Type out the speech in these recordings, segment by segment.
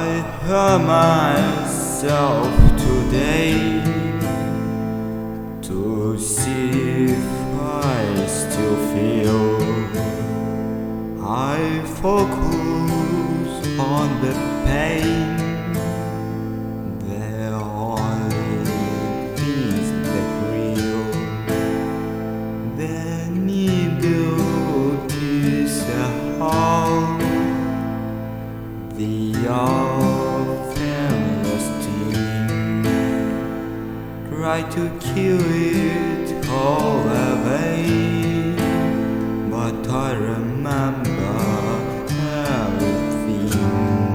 I hurt myself today to see if I still feel. I focus on the pain, the only things that real. The needle is a hole, the offense sting. Try to kill it all away, but I remember everything.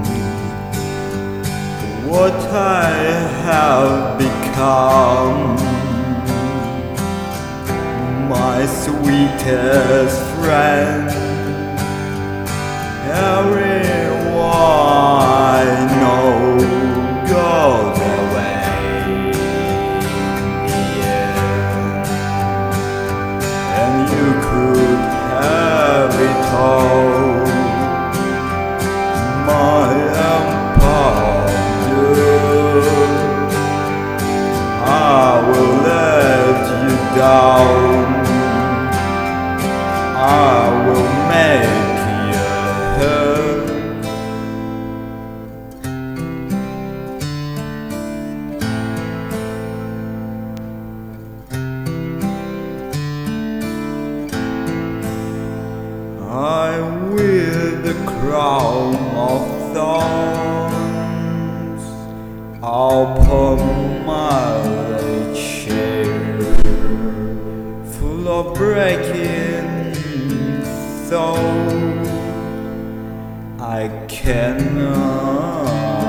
What I have become, my sweetest friend. Everyone I know goes away in the end, and you could have it all, my empire. I will let you down, I will make you hurt. I wear the crown of thorns upon my chair, full of breaking thoughts I cannot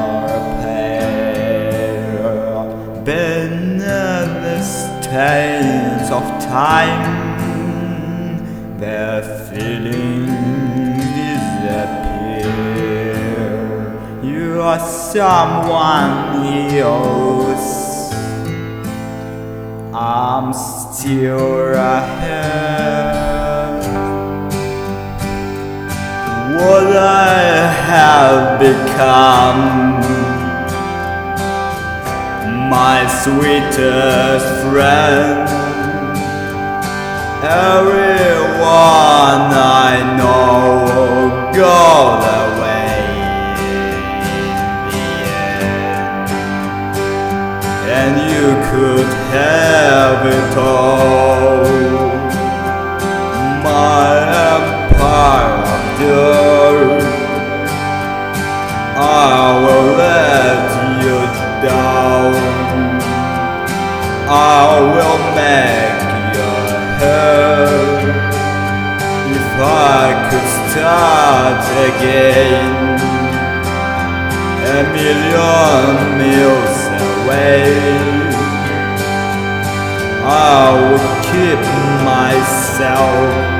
repair. Beneath the stains of time, their feelings disappear. You are someone else, I'm still ahead. What I have become, my sweetest friend. Everyone I know goes away in the end, and you could have it all, my empire of dirt. I will let you down, I will make if I could start again, a million miles away, I would keep myself